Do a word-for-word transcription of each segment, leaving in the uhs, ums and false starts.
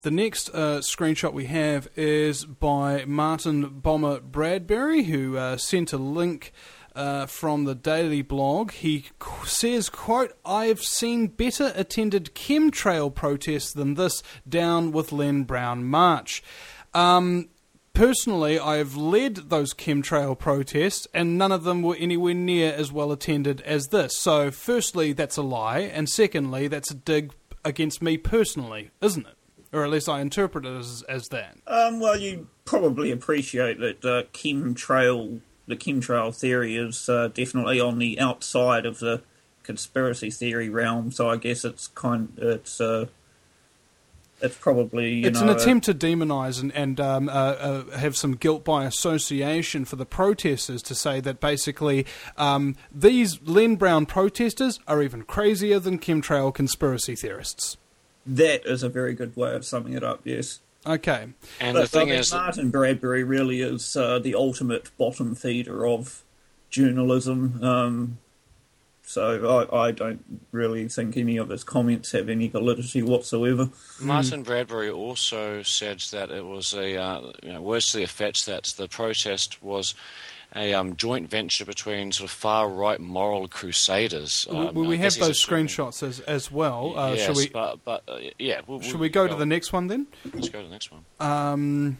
The next uh, screenshot we have is by Martin Bomber Bradbury, who uh, sent a link uh, from the Daily Blog. He qu- says, quote, "I've seen better attended chemtrail protests than this down with Len Brown March. Um, personally, I've led those chemtrail protests, and none of them were anywhere near as well attended as this. So, firstly, that's a lie, and secondly, that's a dig against me personally, isn't it? Or at least I interpret it as, as that." Um, well, you probably appreciate that uh, chemtrail, the chemtrail theory is uh, definitely on the outside of the conspiracy theory realm. So I guess it's kind, it's uh, it's probably you it's know, an attempt to demonise and, and um, uh, uh, have some guilt by association for the protesters to say that basically um, these Len Brown protesters are even crazier than chemtrail conspiracy theorists. That is a very good way of summing it up, yes. Okay. And but, the thing I mean, is... Martin Bradbury really is uh, the ultimate bottom feeder of journalism. Um, so I, I don't really think any of his comments have any validity whatsoever. Martin mm. Bradbury also said that it was a, uh, you know, words to the effect that the protest was a um, joint venture between sort of far-right moral crusaders. Um, well, we have those assuming... screenshots as as well. Uh, yes, shall we, but, but uh, yeah. We'll, should we'll we go, go to the next one then? Let's go to the next one. Um...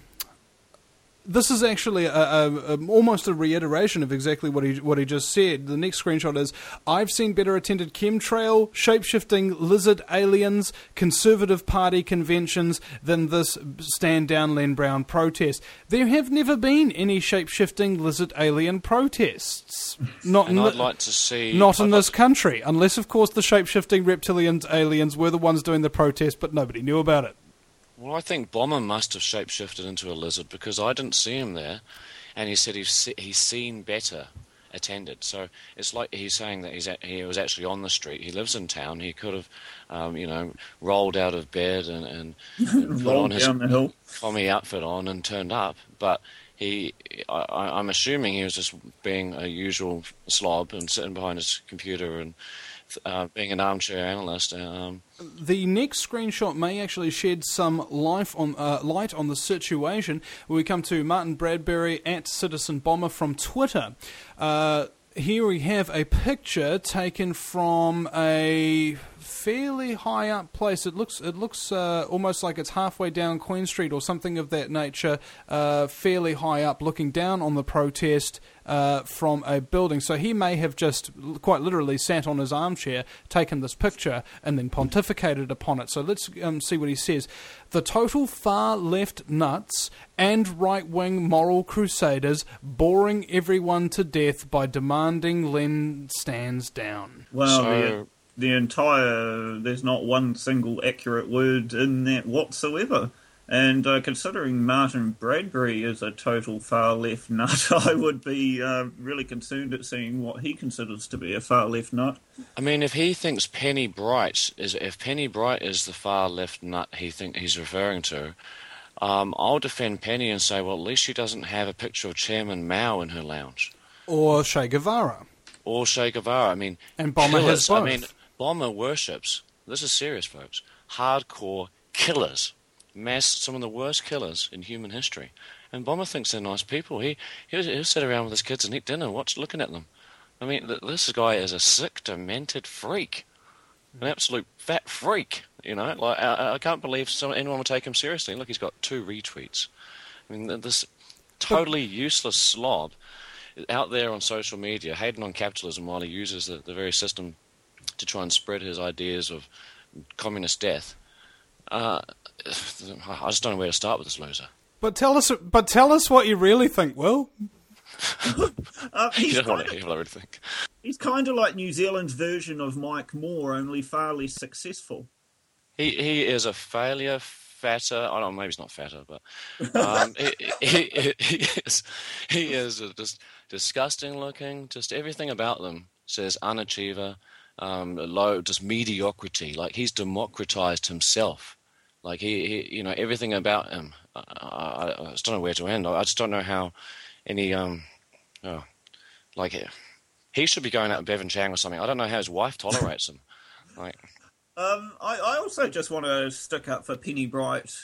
This is actually a, a, a, almost a reiteration of exactly what he what he just said. The next screenshot is, "I've seen better attended chemtrail, shape-shifting lizard aliens, Conservative Party conventions than this stand-down Len Brown protest. There have never been any shape-shifting lizard alien protests. Not and in I'd the, like to see... Not in I'd this like... country, unless, of course, the shape-shifting reptilian aliens were the ones doing the protest, but nobody knew about it." Well, I think Bomber must have shapeshifted into a lizard because I didn't see him there, and he said he's se- he's seen better attended. So it's like he's saying that he's a- he was actually on the street. He lives in town. He could have, um, you know, rolled out of bed and, and, and put on his Tommy outfit on and turned up. But he, I, I'm assuming he was just being a usual slob and sitting behind his computer and uh, being an armchair analyst. Um, The next screenshot may actually shed some life on, uh, light on the situation. We come to Martin Bradbury at Citizen Bomber from Twitter. Uh, here we have a picture taken from a fairly high up place. It looks it looks uh, almost like it's halfway down Queen Street or something of that nature, uh, fairly high up, looking down on the protest uh, from a building. So he may have just quite literally sat on his armchair, taken this picture, and then pontificated upon it. So let's um, see what he says. "The total far-left nuts and right-wing moral crusaders boring everyone to death by demanding Len stands down." Well, so... the, the entire... There's not one single accurate word in that whatsoever. And uh, considering Martin Bradbury is a total far-left nut, I would be uh, really concerned at seeing what he considers to be a far-left nut. I mean, if he thinks Penny Bright is... If Penny Bright is the far-left nut he think he's referring to, um, I'll defend Penny and say, well, at least she doesn't have a picture of Chairman Mao in her lounge. Or Che Guevara. Or Che Guevara. I mean... And Bomber killers. has both. I mean, Bomber worships... This is serious, folks. Hardcore killers. Mass, some of the worst killers in human history. And Bomber thinks they're nice people. He, he'll, he'll sit around with his kids and eat dinner, watch, looking at them. I mean, th- this guy is a sick, demented freak. An absolute fat freak, you know. Like I, I can't believe some, anyone would take him seriously. Look, he's got two retweets. I mean, this totally useless slob out there on social media, hating on capitalism while he uses the, the very system to try and spread his ideas of communist death. Uh, I just don't know where to start with this loser. But tell us, but tell us what you really think, Will. uh, you don't want to hear what I really think. He's kind of like New Zealand's version of Mike Moore, only far less successful. He he is a failure, fatter. I don't know, maybe he's not fatter, but um, he, he, he is he is just disgusting looking. Just everything about them says unachiever, um, low, just mediocrity. Like he's democratized himself. Like he, he, you know, everything about him. I, I, I just don't know where to end. I just don't know how any, um, oh, like he should be going out with Bevan Chang or something. I don't know how his wife tolerates him. Like, um, I, I also just want to stick up for Penny Bright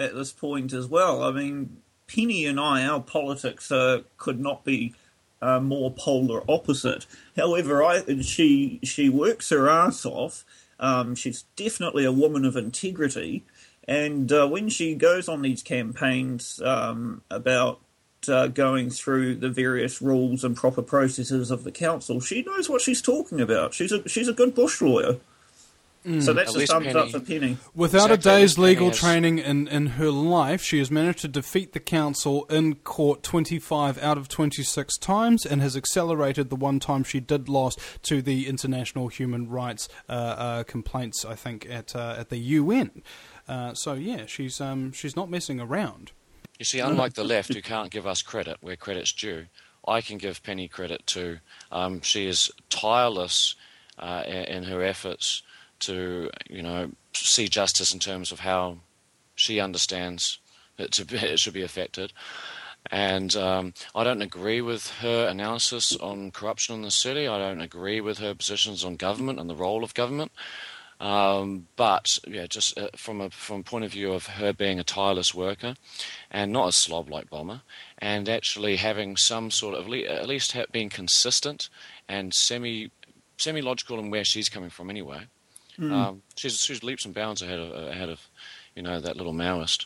at this point as well. I mean, Penny and I, our politics uh, could not be uh, more polar opposite. However, I she she works her ass off. Um, she's definitely a woman of integrity, and uh, when she goes on these campaigns um, about uh, going through the various rules and proper processes of the council, she knows what she's talking about. She's a she's a good bush lawyer. Mm. So that's At a thumbs Penny, up for Penny. Without exactly, a day's legal has... training in, in her life, she has managed to defeat the council in court twenty-five out of twenty-six times and has accelerated the one time she did lost to the International Human Rights uh, uh, complaints, I think, at uh, at the U N. Uh, so, yeah, she's um, she's not messing around. You see, unlike the left, who can't give us credit where credit's due, I can give Penny credit too. Um, she is tireless uh, in, in her efforts to, you know, see justice in terms of how she understands it to be, it should be affected. And um, I don't agree with her analysis on corruption in the city. I don't agree with her positions on government and the role of government. Um, but yeah, just uh, from a from a point of view of her being a tireless worker, and not a slob like Bomber, and actually having some sort of le- at least ha- being consistent and semi semi logical in where she's coming from anyway. Mm. Um, she's she's leaps and bounds ahead of ahead of you know that little Maoist.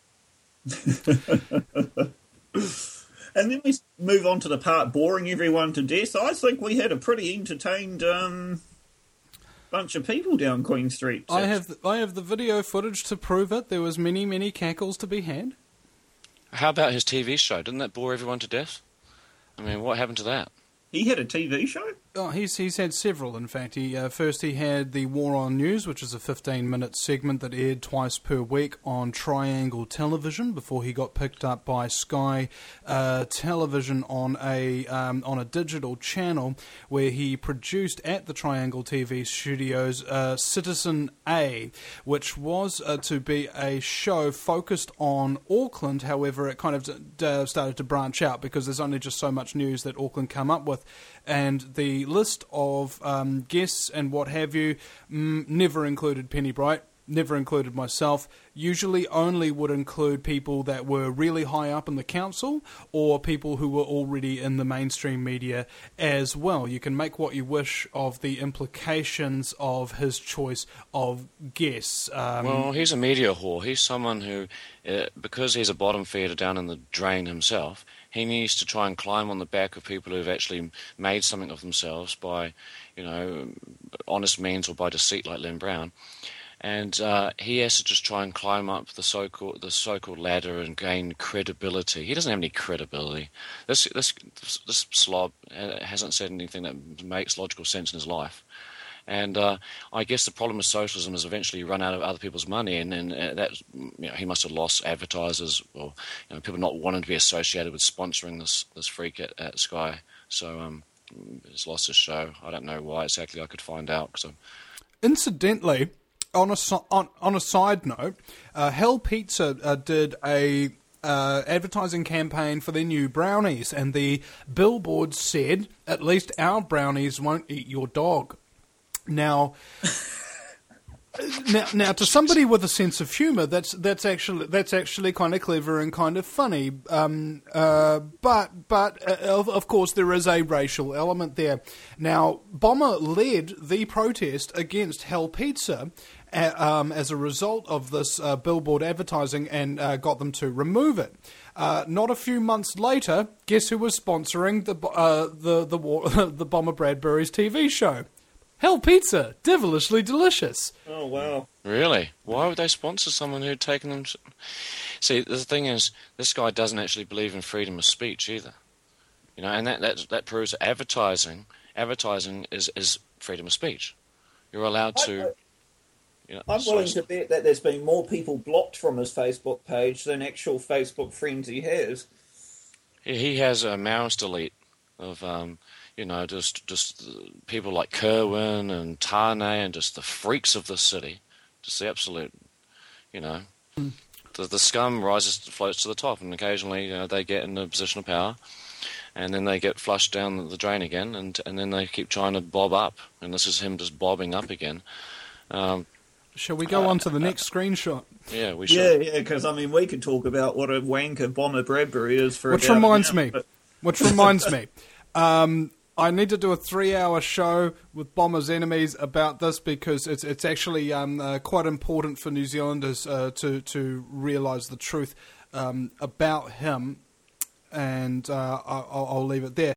And then we move on to the part boring everyone to death. I think we had a pretty entertained um, bunch of people down Queen Street. I have the, I have the video footage to prove it. There was many many cackles to be had. How about his T V show? Didn't that bore everyone to death? I mean, what happened to that? He had a T V show? Oh, he's he's had several. In fact, he uh, first he had the War on News, which is a fifteen-minute segment that aired twice per week on Triangle Television before he got picked up by Sky uh, Television on a um, on a digital channel, where he produced at the Triangle T V studios uh, Citizen A, which was uh, to be a show focused on Auckland. However, it kind of d- uh, started to branch out because there's only just so much news that Auckland come up with. And the list of um, guests and what have you mm, never included Penny Bright, never included myself, usually only would include people that were really high up in the council or people who were already in the mainstream media as well. You can make what you wish of the implications of his choice of guests. Um, well, he's a media whore. He's someone who, uh, because he's a bottom feeder down in the drain himself, he needs to try and climb on the back of people who've actually made something of themselves by, you know, honest means or by deceit, like Lynn Brown. And uh, he has to just try and climb up the so-called the so-called ladder and gain credibility. He doesn't have any credibility. This this this slob hasn't said anything that makes logical sense in his life. And uh, I guess the problem with socialism is eventually you run out of other people's money, and, and uh, that you know, he must have lost advertisers or you know, people not wanting to be associated with sponsoring this this freak at, at Sky. So um, he's lost his show. I don't know why exactly. I could find out. Cause Incidentally, on a on, on a side note, uh, Hell Pizza uh, did a Uh, advertising campaign for their new brownies, and the billboard said, "At least our brownies won't eat your dog." Now, now, now, to somebody with a sense of humour, that's that's actually that's actually kind of clever and kind of funny. Um, uh, but but uh, of, of course, there is a racial element there. Now, Bomber led the protest against Hell Pizza. Uh, um, as a result of this uh, billboard advertising, and uh, got them to remove it. Uh, not a few months later, guess who was sponsoring the uh, the the, war, the Bomber Bradbury's T V show? Hell Pizza, devilishly delicious. Oh wow! Really? Why would they sponsor someone who'd taken them? To... See, the thing is, this guy doesn't actually believe in freedom of speech either. You know, and that that that proves that advertising advertising is is freedom of speech. You're allowed to. I, I... You know, I'm willing to bet that there's been more people blocked from his Facebook page than actual Facebook friends he has. He has a Maoist elite of, um, you know, just just people like Kerwin and Tane and just the freaks of the city. Just the absolute, you know, mm. the, the scum rises, floats to the top, and occasionally you know, they get in a position of power, and then they get flushed down the drain again, and, and then they keep trying to bob up, and this is him just bobbing up again. Um, Shall we go uh, on to the next uh, screenshot? Yeah, we should. Yeah, yeah, because, I mean, we could talk about what a wanker Bomber Bradbury is for Which about reminds an hour, me, but... which reminds me, um, I need to do a three-hour show with Bomber's enemies about this because it's it's actually um, uh, quite important for New Zealanders uh, to, to realise the truth um, about him, and uh, I'll, I'll leave it there.